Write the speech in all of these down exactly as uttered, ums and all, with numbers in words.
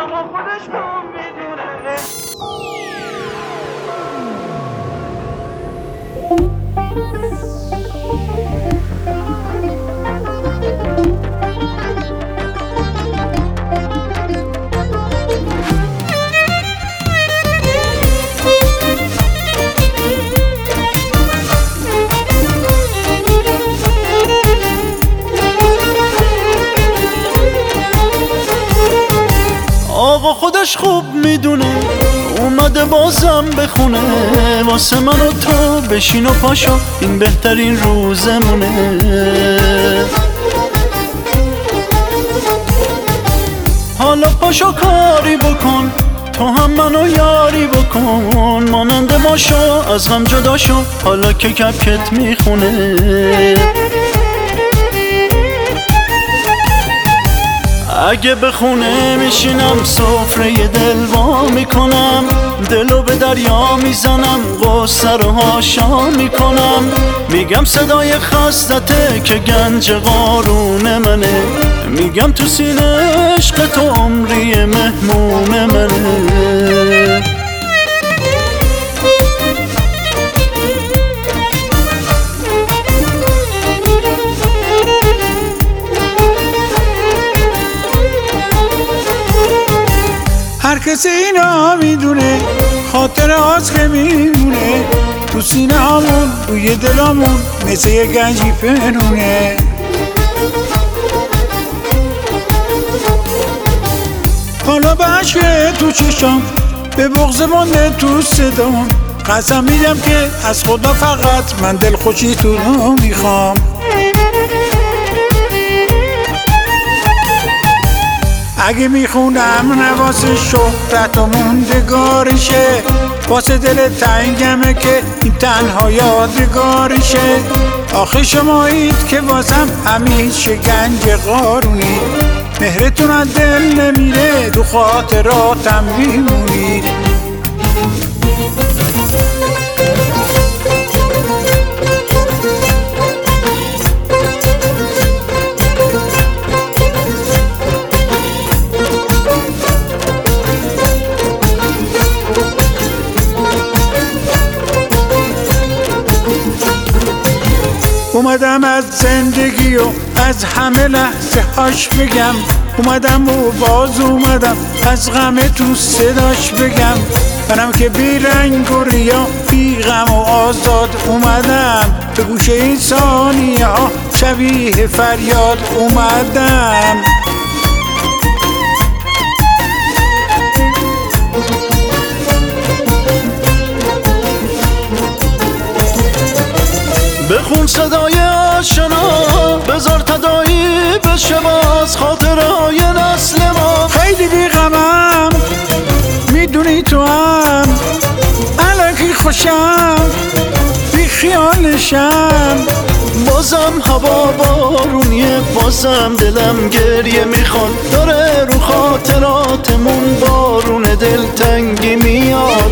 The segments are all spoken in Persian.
اما خودش خوب میدونه. آقا خودش خوب میدونه اومده بازم بخونه واسه من و تو بشین و پاشو این بهترین روزمونه. حالا پاشو کاری بکن تو هم منو یاری بکن مانند ما شو از غم جدا شو حالا که کپکت میخونه. اگه به خونه میشینم سفره دل وا میکنم دلو به دریا میزنم غصه رو هاشا میکنم میگم صدای خستته که گنج قارون منه میگم تو سینه عشق تو عمری مهمون منه. هر کسی اینا میدونه خاطر هاست که میمونه تو سینه همون روی دلامون مثل یه گنجی پنونه. حالا به عشق تو چشام به بغض مانده تو صدام قسم میدم که از خدا فقط من دل خوشی تو رو میخوام. اگه میخونم نواز شهرت و موندگارشه واسه دل تنگمه که این تنها یادگارشه. آخه شمایید که واسم همیشه گنج قارونی مهرتون از دل نمیره دو خاطراتم میمونید. اومدم از زندگی و از همه لحظه هاش بگم اومدم و باز اومدم از غم تو صداش بگم منم که بی رنگ و ریا بی غم و آزاد اومدم به گوش این ثانیه ها شبیه فریاد اومدم. بخون صدای آشنا بذار تدایی بشه باز خاطرهای نسل ما. خیلی بیغمم میدونی تو هم الکی خوشم بی خیالشم بازم هوا بارونیه بازم دلم گریه میخواد داره رو خاطراتمون بارون دلتنگی میاد.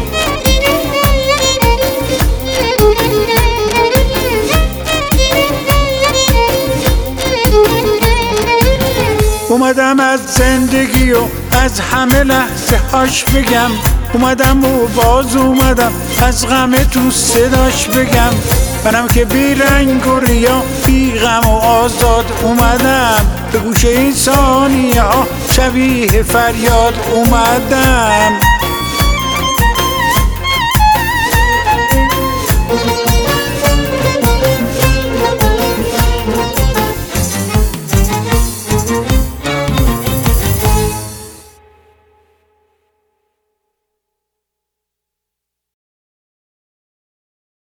اومدم از زندگی و از همه لحظه هاش بگم اومدم و باز اومدم از غم تو صداش بگم منم که بی رنگ و ریا بی غم و آزاد اومدم به گوش این ثانیه ها شبیه فریاد اومدم.